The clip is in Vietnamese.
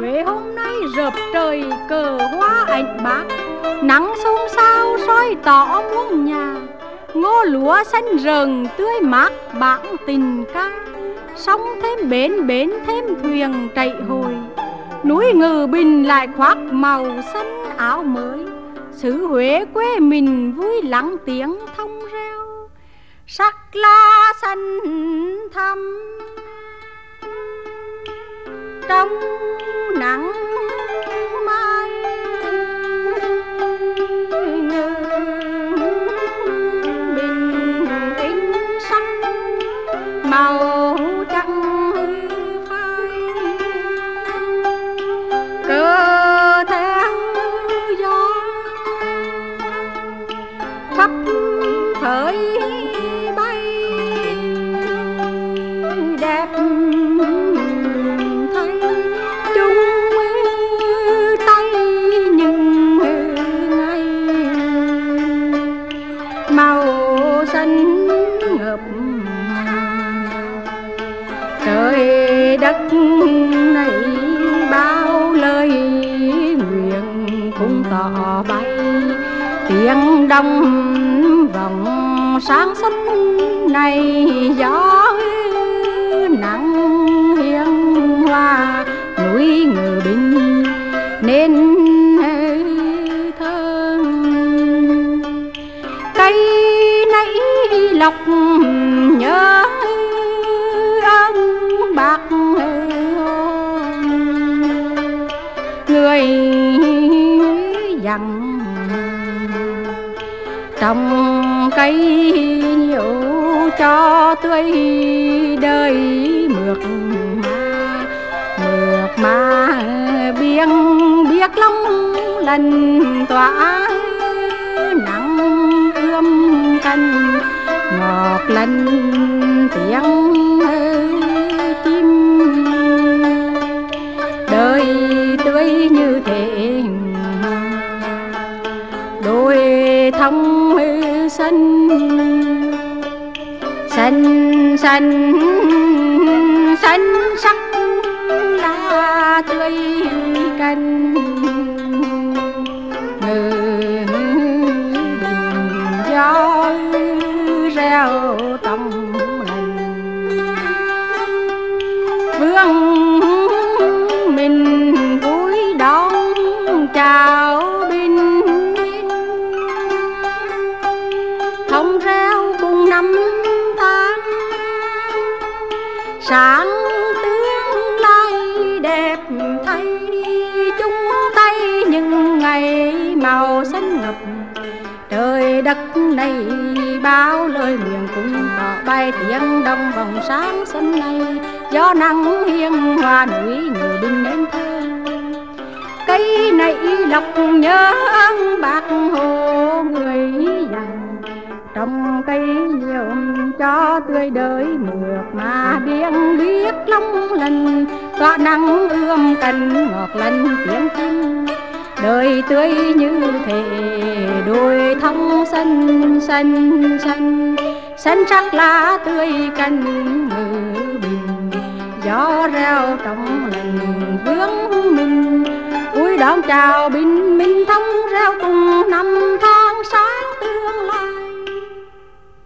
Huế hôm nay rợp trời cờ hoa ảnh bạc, nắng xôn xao soi tỏ muôn nhà. Ngô lúa xanh rờn tươi mát bảng tình ca, sông thêm bến bến thêm thuyền chạy hồi. Núi Ngự Bình lại khoác màu xanh áo mới, xứ Huế quê mình vui lắng tiếng thông reo. Sắc lá xanh thắm trong nắng mai, bình in sắc màu trắng phai. Cờ theo gió phấp phới bay, đẹp thấy chung tay những ngày. Màu xanh ngập trời đất này, bao lời nguyện cũng tỏ bay. Tiếng đông vòng sáng xuân này, gió nắng hiên hoa núi Ngự Bình nên thơm. Cây nãy lộc nhớ ơn bác người dặn. Trồng cây nhiều cho tươi đời mượt mà biếng biết lòng lần tỏa nắng ươm cành ngọt lần tiếng chim. Đời tươi như thế đôi thông xanh xanh xanh xanh sắc lá tươi cành. Ngự Bình gió reo trong lành, vương mình vui đón chào bình minh. Thông reo cùng năm tháng, sáng tương lai đẹp thay. Chung tay những ngày màu xanh ngập trời đất này, bao lời nguyện cũng tỏ bay. Tiếng đông vòng sáng xuân này, gió nắng hiên hoa núi Ngự Bình nên thơ. Cây này lộc nhớ ơn bác Hồ người dặn. Trồng cây nhiều cho tươi đời mượt mà biếng biết long lần tỏa nắng ươm cành ngọt lành tiếng chim. Đời tươi như thế đôi thông xanh xanh xanh xanh sắc lá tươi cành. Ngự Bình gió reo trong lành, vương mình vui đón chào bình minh. Thông reo cùng năm tháng sáng tương lai.